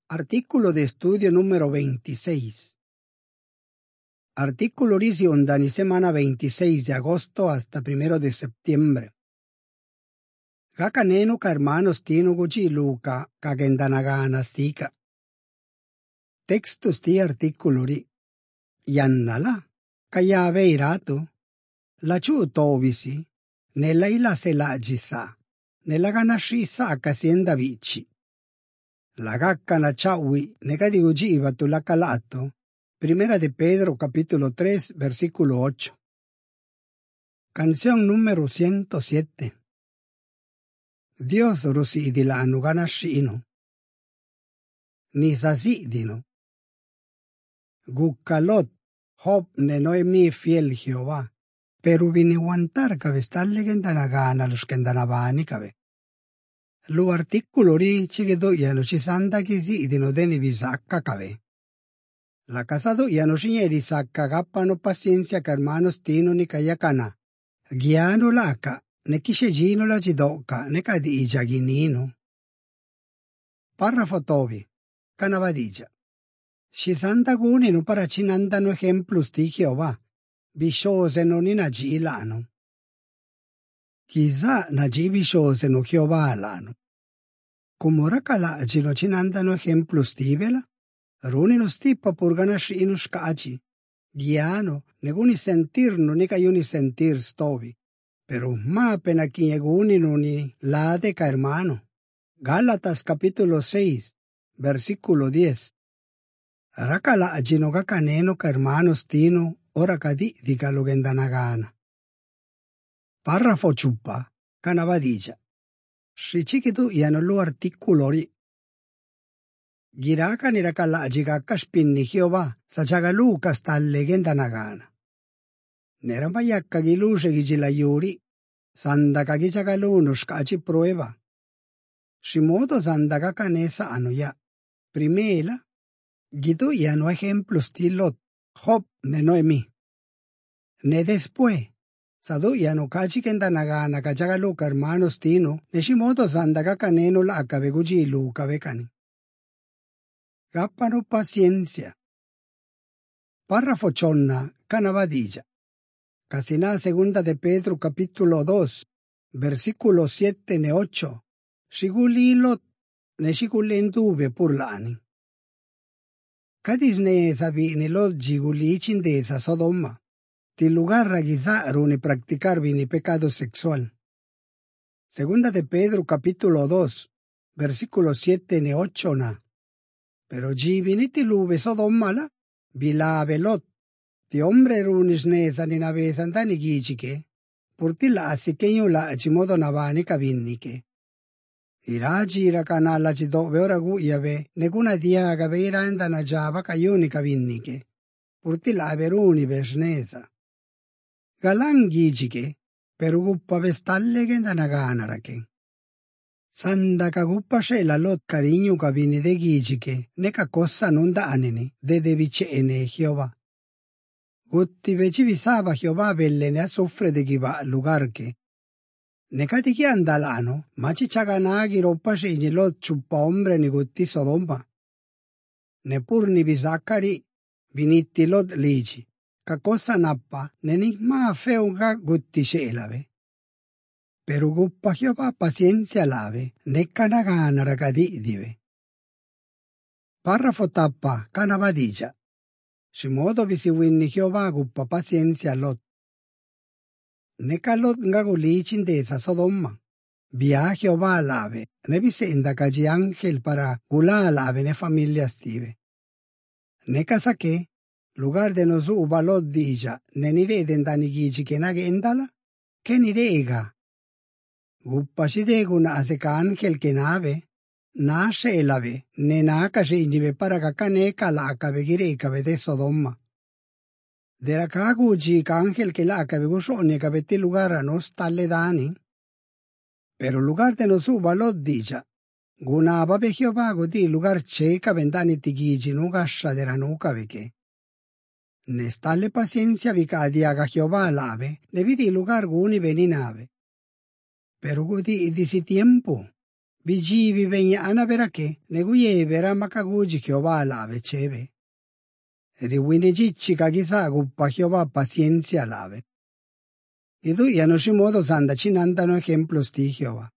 Artículo de estudio número 26. Artículo original de semana 26 de agosto hasta 1 de septiembre. Gakaneno ka hermanos tino guji luka kagendanagana stika. Textos di artículo ri. Yannala kayave irato. Lachu tovisi. Nella ila selagisa. Nella ganashisa akasienda vici. La gacca na chawi negadi ujiva tu la calato. Primera de Pedro capítulo 3 versículo 8. Canción número 107. Dios rusidila anuganashino. Nisasidino. Gukalot hop ne noemi fiel Jehová. Pero viniwantar kabe stal legendanagana los kendanabani kabe. Lo articolo ri chigedo yano chisanda kisi idino deni visacca cave. La casado yano chigneri sacca gappano pazienza che hermanos tino ni kayakana. Giano laka, ne kishegino la gidoca, ne cadi giaginino. Parrafo tovi, canavadigia. Shisanda guni no paracinandano ejemplos di Jehová. Viciose non inagilano. Chissà nagiviciose no Jehová alano. Comora calagino cinandano ejemplo stivela, runino stippa purganashino scaci. Giano, neguni sentirno ne caiuni sentir stovi. Pero ma appena chi egunino ni lade ca hermano. Gálatas capítulo 6, versículo 10. Racalagino gacaneno ca hermano stino, ora cadi di galogendanagana. Parrafo ciuppa, canavadigia. Shichikitu yanolo articulori. Giraka nirakala jigaka spinni Jehová, sajagalu kastal legendanagana. Neramayakka gilushe gijilayuri, sandaka gijagaluno shkachi prueba. Shimodo sandaka kanesa anuya. Primera, gitu yano ejemplo stilot, Job ne Noemi. Ne después. Sadu yano kachi kendanagana kachagaluka hermanos tino, neshimoto sandaka kaneno la akabegujilu kabekani. Gappano paciencia. Párrafo chonna, canavadilla. Casina segunda de Pedro capítulo 2, versículo 7 ne 8. Shigulilot ne shigulenduve purlani. Kadis ne sabi ne los jigulichin de esa Sodoma. Ti lugar raguizaron y practicar ni pecado sexual. Segunda de Pedro capítulo 2, versículo 7 ne 8 na. Pero jiviniti lube Sodomala, vila velot, ti hombre runis nesa ni navesan tani gichike, purti la asikeño la achimodo navani kavinnike. Iraji rakana la chido veora guyave, neguna dia gaveira enda na java kayuni kavinnike, purti la veruni vesnesa. Galang gichike, pero guppa vestalle gendanagana. Sanda kaguppa shela lot cariño kabini de gichike, neka cosa non da anene, de device ene Jehová. Gutti veci visaba Jehová bellene a soffre de giva lugar che. Neka tiki andalano, machi chaganagi roppa shini lot chuppa ombre ni gutti Sodoma. Nepur ni visacari, vinitti lot lici. Ka cosa nappa, nenigma feunga gutti shelave. Pero guppa Jehová paciencia lave, ne canagana ragadidive. Parrafo tappa, canavadigia. Shimodo visiwinni Jehová guppa paciencia lot. Ne calot ngagulichin de esa Sodoma. Via Jehová lave, ne visenda caji ángel para gula lave ne familia stive. Ne casake, lugar de nosu ubalot dija, ne nireden danigiji que nagendala, que nirega. Guppashideguna aseka ángel que nave, na shelave, ne na kashinive para kakane kala akabegire ikabe de Sodoma. Dera kaguji ka ángel que la akabegusone kabete lugar a nos tale dani. Pero lugar de nos ubalot dija, guna ababe Jehová gudi lugar checa vendani tigiji nugasha dera nuka veke. Nestale paciencia vicadi aga Jehová lave, ne vidi lugar guni veninave. Pero gudi disi tiempo, Vigivi vegna anavera che neguyevera makaguji Jehová lave cheve. Riwine jicci kagisa guppa Jehová paciencia lave. Idu yanoshimodo sanda chinandano ejemplos di Jehová.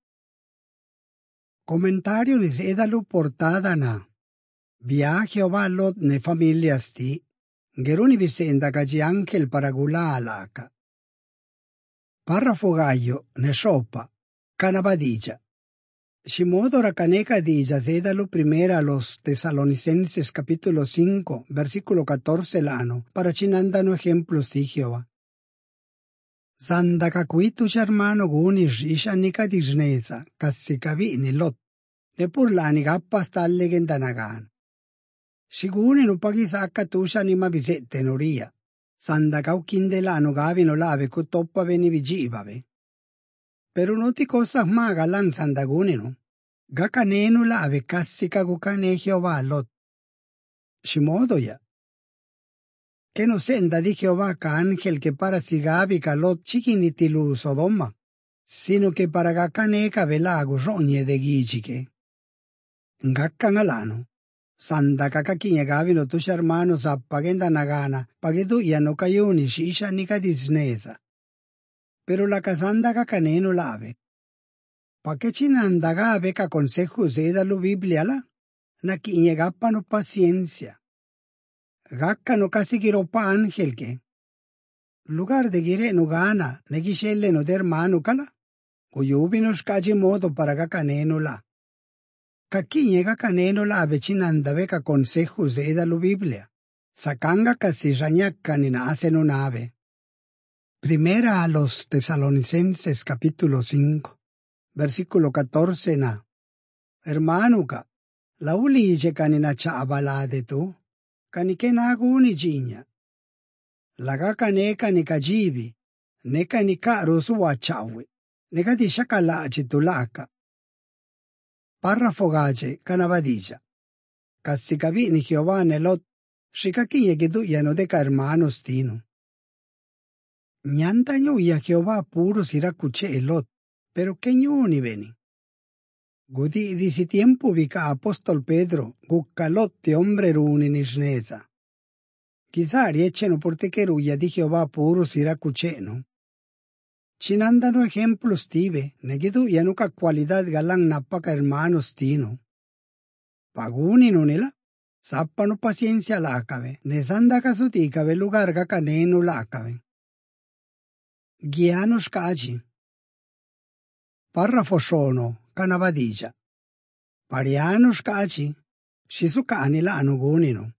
Comentario ni sedalu portada na. Via Jehová lot ne familias ti. Geruni visenda kaji angel paragula alaka. Párrafo gallo ne sopa. Canabadilla. Shimodo racaneca dilla sédalo primera a los Tesalonicenses capítulo 5, versículo 14 lano, para chinandano ejemplos di Jehová. Sanda cacuitu hermano gunis ishanika disneza, cassicavi ni lot, ne purlani gappas talle gendanagan. Siguni no pagisaka tusha ni mabisette noria, sanda cauquindelano gavino lave cutoppa veni vigivave. Pero no ti cosas maga lanzan dagunino. Gakanenu lave kassika gukane Jehová lot. Shimodo ya. Que no senda di Jehová ka ángel que para sigavi ka lot chiquinitilu Sodoma, sino que para gakane ka velago roñe de guichique. Gakkan alano. Sanda kakakinya gavino tus hermanos apagenda nagana, pagedu ya no kayuni shisha nika disneza. Pero la casanda gacaneno lave. Pa que chinanda gabe ka consejo zeda lo Biblia la, na kiñegapa no paciencia. Gakka no casi pa ángel que. Lugar de gire no gana, negishelle no der mano kala, uyubi nos calle modo para gacaneno la. Kakiñe gacaneno lave chinanda beca consejo zeda lo Biblia. Sakanga casi rañaca ni nace no nave. Primera a los Tesalonicenses capítulo 5, versículo 14 na. Hermanuka, la ulige kanina chabalade tu, kanike naguni jinya. Lagaka neka ni kajibi, neka ni karusu wachawi, neka di shakalachi tulaka. Párrafo gaje canabadilla. Kassikavi ni Jehová nelot, shikakiye gidu yano deka hermanos tino. Ñantaño y a Jehová puro siracuche elot, pero que ñuni veni. Gudi disi tiempo vica apóstol Pedro, guccalot te hombre runi nisneza. Quizá riecheno por te queruya di Jehová puro siracuche, no. Chinandano ejemplos tive, negidu yanuka cualidad galang napaka hermanos tino. Paguni nonela, sappano paciencia lakabe, nesanda kasutika ve lugar gakaneno lakabe. Guianos kaji. Párrafo sono, canabadilla. Parianos kaji, shizukani la anugunino.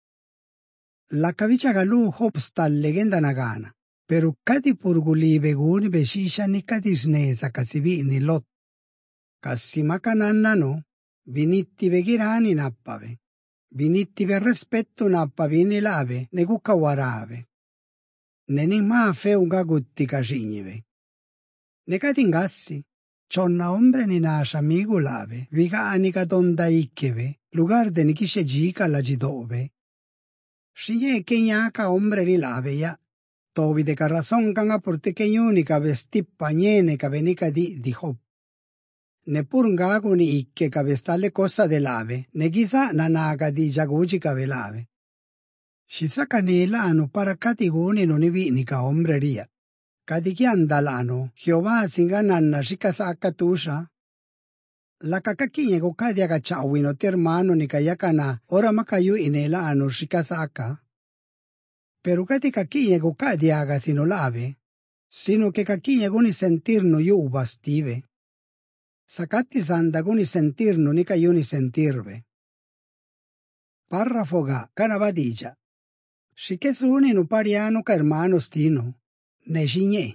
La cavicha galu hopstal legenda nagana, pero kati purguli beguni beshisha ni kadisneza kasibi ni lot. Kasimakananna no, vinitti vegirani nappave. Vinitti ver rispetto nappavini lave, negukawarave. Neni ma feuga gutti cacignive. Ne catingassi, chonna ombre ni nasce amigo lave, viga anica tonda ikkeve, lugar de ni kishe gica la gidove. Shie kenyaka ombre ni lave ya, tovi de carrazon kanga porte kenyunica vestippa niene ka venica di hop. Ne purngago ni ikke ka vestale cosa de lave, ne gisa nanaga di jaguji ka velave. Shisakanelano para katigoni non ivinica ombreria. Kadikiandalano, Jehová singananna shikasaka tusha. La kakakinye go kadia gachawino ti hermano ni kayakana, ora makayu inelano shikasaka. Pero katikakinye go kadia sino lave, sino que kakinye goni sentirno yuba stive. Sakati sanda goni sentirno ni kayuni sentirve. Párrafo ga, canabadilla. Si que suni no pariano ka hermanos tino, ne shiñe.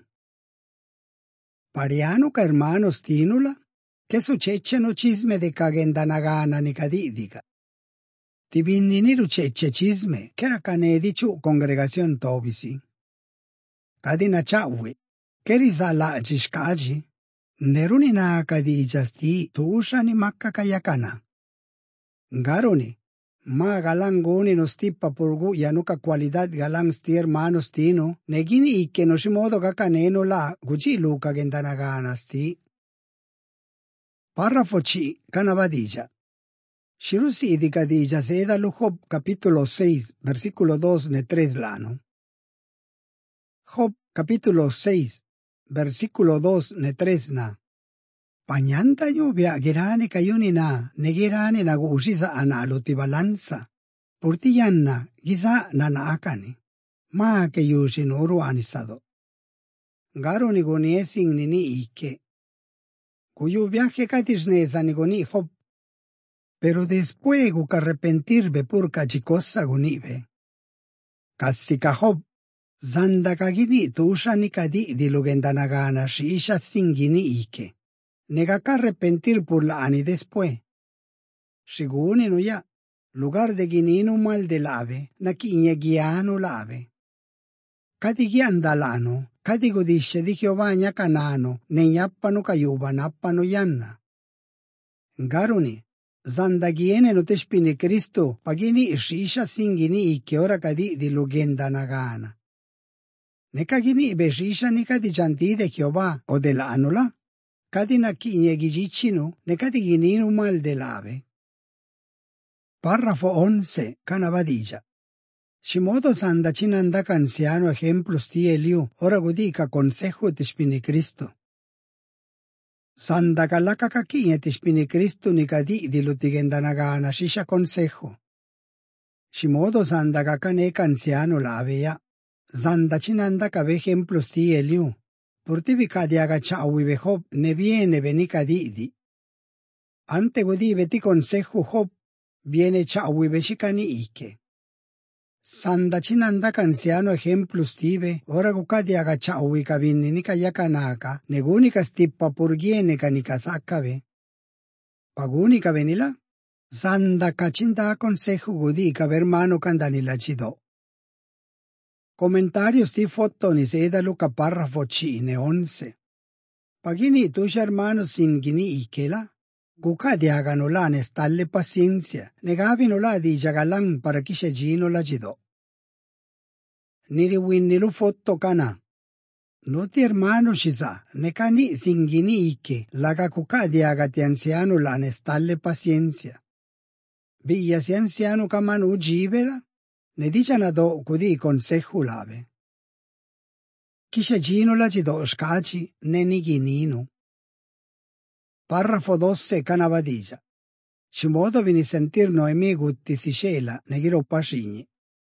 Pariano ka hermanos tinula, que sucece no chisme de kagendanagana ni kadidica. Tibindi ni rucece chisme, que era canedi chu congregación tobisi. Kadina chawe, que risala jishkaji, nerunina kadijasti tusha ni makka kayakana. Garoni. Ma galang goni nos tipa purgu yanuka cualidad galang sti hermanos tino, negini ikke no shimodo gakaneno la guji luka gendanagana sti. Paragrafo C. Canavadilla. Shirusi di Cadilla se da Job capítulo 6, versículo 2 ne 3 lano. Job capítulo 6, versículo 2 ne 3 na. Panyanta lluvia girani kayuni na negirani naguusisa analo ti balansa. Purtiyanna giza nanaakani. Maa ke yushin uru anisado. Garo ni goniesing nini ike. Cuyo viaje catisnesa ni goni Job. Pero después que arrepentirme por cachicosa gunive. Casi ka Job. Zanda kagini tusha ni kadi di lugendanagana shisha singini ike. Nega ka arrepentir por la ani después. Siguni no ya. Lugar de ginino mal de lave. Na kiñe giano lave. Kadi giandalano. Kadi godisce di Jehová canano. Ne nyappano kayuba nappano yanna. Garuni. Zanda giene no te spini Cristo, pagini shisha singini ike ora kadi di lugenda nagana. Ne kagini be shisha ni kadi janti de Jehová o de la anula, kadi na kinye gigichino, ne kadi ginino mal de lave. Párrafo 11, Canavadilla. Shimodo zanda chinanda cansiano ejemplos ti Eliu, ora godica consejo te spini Cristo. Sanda kalaka kakinya tispini Kristo ni kadi di lutigendanagana shisha consejo. Shimodo sanda kakane kansiano la aveya. Zanda chinanda kabe ejemplos ti Eliu. Purtivi kadi agachawi Job ne viene veni kadidi. Ante godive ti consejo Job viene chawi beshikani ike. Sanda chinanda kansiano ejemplos tive, ora kukadi agachawi kabini ni kayakanaka, neguni kastippa purgiene kanikasakave. Paguni kavenila? Sanda kachinda consejo gudi kavermano kandanila chido. Comentarios ti fotonis edaluka párrafo cine 11. Pagini tus hermanos singini ikela? Gukadi aganola ne stalle paciencia, negavino la di jagalang para kishejino la jido. Niriwinilu foto kana. No ti hermano shiza, nekani singini ike, laga kukadi agati anciano la ne stalle paciencia. Villa si anciano kamanu jibela, ne dichanado kudi consejo lave. Kishejino la jido shkachi ne niginino. Párrafo 12 Canavadilla. Shimodo vini sentir Noemi gutti si shela negiro pasini.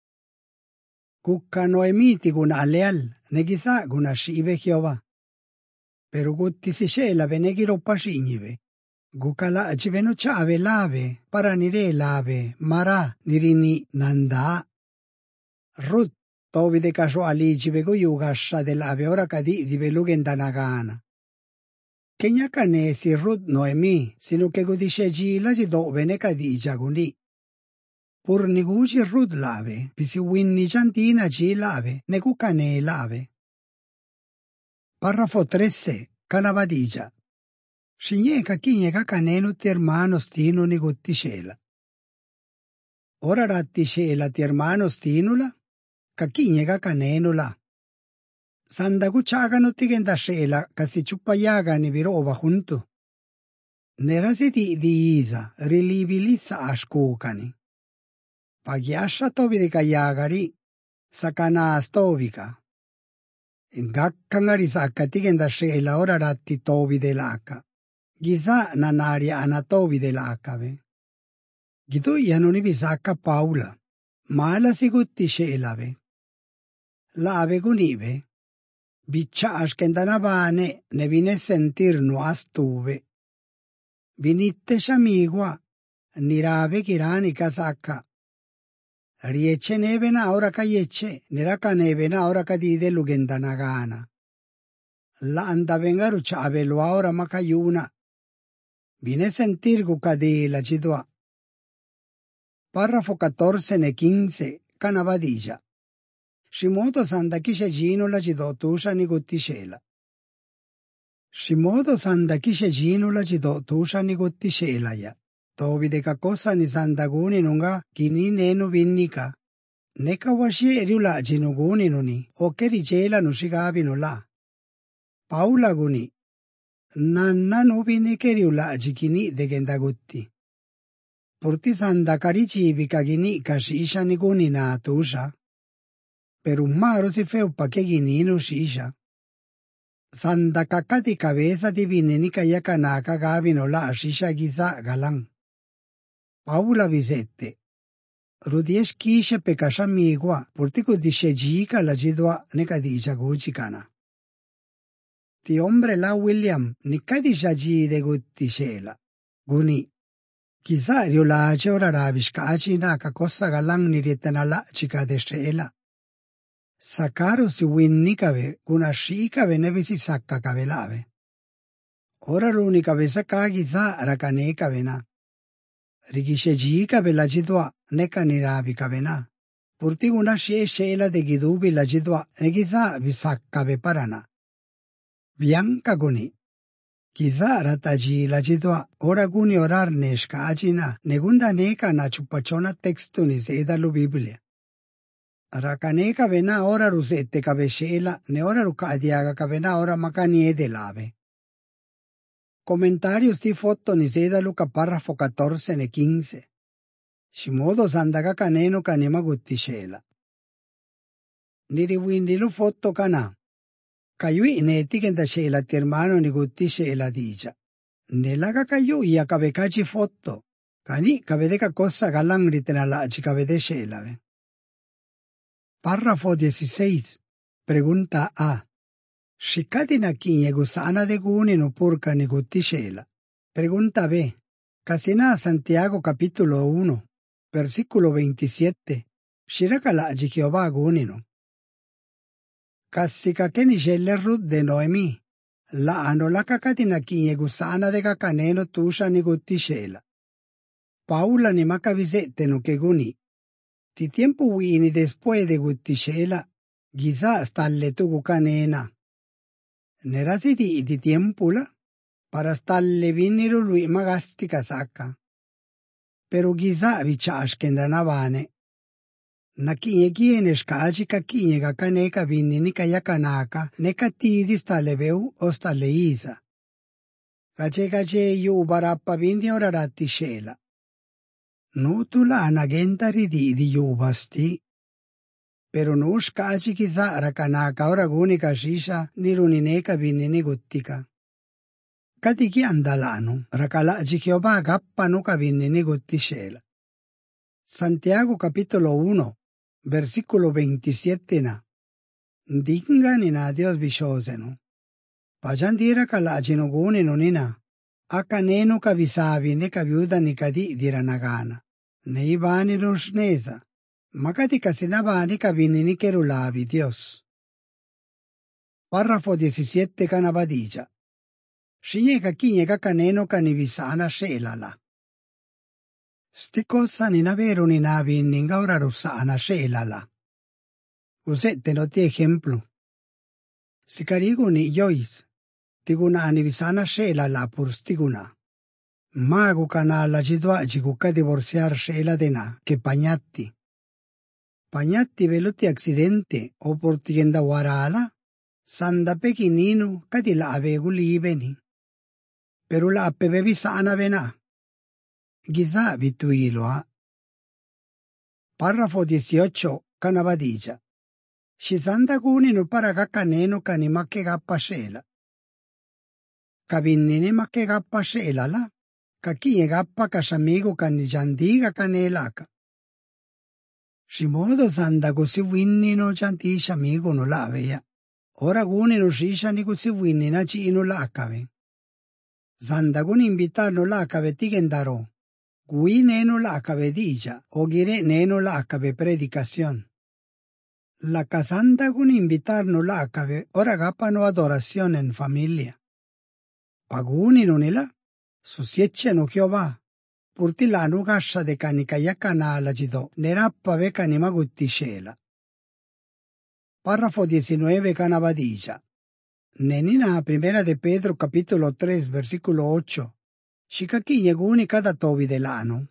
Kukka Noemi ti guna aleal negisa guna shive Jehová. Pero gutti si shela venegiro pasinive. Gukala achiveno chave lave para nire lave mara nirini nanda. Rut tovi de casuali chivego yugasha de lave ora kadi di velugendanagana. Kenya kane si Ruth Noemi, sino que godisce gila si dove ne kadija guni. Pur niguji Ruth lave, pisi winni jantina gi lave, ne kukane lave. Párrafo 13, Canavadilla. Shinyeka kinyeka kanenu ti hermano stino ni guttiscela. Ora rattiscela ti hermano stinula, kakinyeka kanenu la. Sanda kuchagano tigenda shela kasi chupayaga ni virova junto. Nerasiti di isa relibilitsa ashkukani. Pagyasha tovi de kayagari sakana astovika. Ingakangari saka tigenda shela ora ratti tovi de laka. Giza nanari anatovi de lakave. Gitu yanoni bisaka Paula. Mala sigutti shelave. Lave gunive. Biccias che ndanavane ne vine sentir no astuve. Vinitte shamigua, nirave kirani kasaka. Riece nevena ora kayeche, niraka nevena ora kadide lugendanagana. La andavenga ruciave lo ora makayuna. Vine sentir gukade la cidua. Párrafo 14 ne 15, Canavadilla. Shimodo sanda kishejino la jidotusha ni guttiscela. Shimodo sanda kishejino la jidotusha ni guttiscela ya. Tovi de kakosa ni sandaguni nunga kini nenu vinnika. Neka washi eriula jinuguni nuni, o kericela nushigabino la. Paula guni. nannan upini keriula jikini degendagutti. Purti sanda karicibi kagini kashisha niguni na tusha. Pero maro si feu pa que ginino shisha. Sanda kakati cabeza divini kayakanaka gavino la shisha giza galang. Paula visette. Rudies kisha pekasha migua, purtico dishejika la jidwa nekadisha guchikana. Ti hombre la William nikadisha ji de guttishela. Guni. Kizario la ora rabishkachi na kakosa galang niritana la chica de shela. Sakaro si winnikave guna shikave nevisi sakka kavelave. Ora l'unica vesa kagiza rakane kavena. Rigishejika la jidwa nekanirabi kavena. Purti guna shela de gidubi la jidwa negiza visakkave parana. Bianca guni. Kiza rataji la jidwa ora guni orar neshka ajina negunda neka na chupachona textu ni zedalu Biblia. Rakaneka vena ora rusette kaveshela ne ora rukadiaga kavena ora makanie de lave. Comentarios di foto ni zedalu párrafo 14 ne 15. Shimodo sandaga kaneno kanema guttishela. Niriwindilu foto kana. Kayui neti kenda shela ti hermano ni guttishela dicha. Nelaga kayu ya kabekachi foto. Kani kabedeka cosa galang ritenala chikabede shelave. Párrafo 16. Pregunta A. Shikati na kinye gusana de guni no purka ni guttishela. Pregunta B. Casina Santiago capítulo 1, versículo 27. Shirakala Jehová gunino. Kasika keni shelle rut de Noemi. La anolaka katina kinye gusana de kakaneno tusha ni guttishela. Paula ni makavizete no que guni. Ti tiempo wini después de guttishela, giza stalle tu gukanena. Nerasiti iti tiempula, para stalle viniro lui magasti kasaka. Pero giza vichash kendanavane. Na kinye kiene shkaji ka kinye kakaneka vinini kayakanaka, neka tidi stalle veu o stalle isa. Kache yu barappa vindi orarati shela. Nutula anagenta ridi di yubasti. Pero nushkachi kiza rakanaka ora guni kashisha nirunineka vinini guttika. Katiki andalano rakalaji Jehová gappa nuka vinini guttishela. Santiago capítulo 1, versículo 27 na. Dingan na Dios bishoseno. Pajandira kalajino guni nunina. Akaneno kavisavi ne kaviuda nikadi diranagana. Nei vani rushneza. Makati kasinavani kavinini kerulavi Dios. Párrafo 17 kanabadija. Shinyeka kinyeka kaneno kanivisana shelala. Stikosa ninaveru ninavi ningaura rusana shelala. Usette noti ejemplo. Sikarigu ni yois. Tiguna anivisana shelala pur stiguna. Magu kanala jidwa jiguka divorciar shela dena que pañatti. Pañatti veluti accidente o por tienda warala. Sanda pequinino kadila avegu libeni. Pero la apebevi sana vena. Giza vituiloa. Párrafo 18 kanabadija. Shisanda gunino para kakaneno kanimake gappa shela. Kavinnini make gappa shela la. Kakiye gappa kasamigo kanijandiga kanelaka. Shimodo sanda gusi winnino chanti shamigo no laveya. Ora guni no shisha ni gusi winnina chino lakave. Sanda guni invitar no lakave tigendaro. Gui neno lakave dicha, ogire neno lakave predicación. La casanda guni invitar no lakave, ora gappa no adoración en familia. Paguni no nila. Susieche no Jehová. Purti la nugasha de kanikayakana la jido. Nerappa ve kanimagutishela. Párrafo 19 kanabadija. Nenina primera de Pedro capítulo 3 versículo 8. Shikaki yeguni cada tobi delano.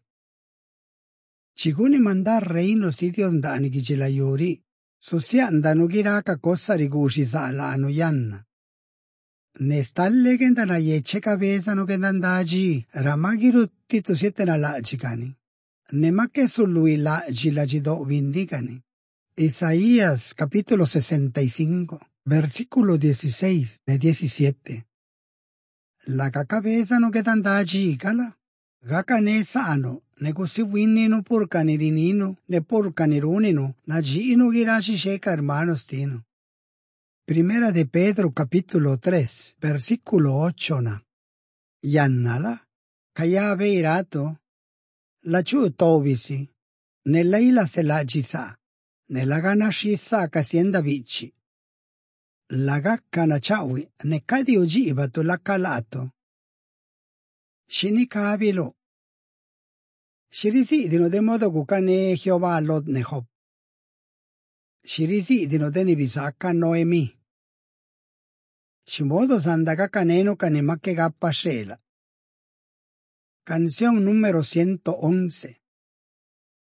Chiguni mandar reino sitios dani gijilayuri. Susianda no giraka cosa rigushi sa lano yanna. Nestalle kenda yeche cabeza no kendandaji, ramagirutti tu siete na lagicani. Nemake sului lagido vindicani. Isaías capítulo 65, versículo 16 e 17. La cabeza no kendandaji kala. Gaka ne sano, ne kusiwinino purkanirinino, ne purkanirunino, na gino girashi sheka hermanos tino. Primera de Pedro capítulo 3, versículo 8 na. Yannala, kaya veirato, la chu tovisi, nella ila se la gisa, nella gana shisa kasienda vici. La gakka na chawi, ne kadi ujibato la calato. Shinikabilo. Shirisidino de modo kukane Jehová lot nehob. Shirisidino de nibisaka Noemi. Shimodo sandaga caneno canemake gappa shela. Canción número 111.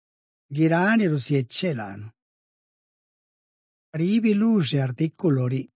Girani rusieccelano. Rivi luce articolo ri.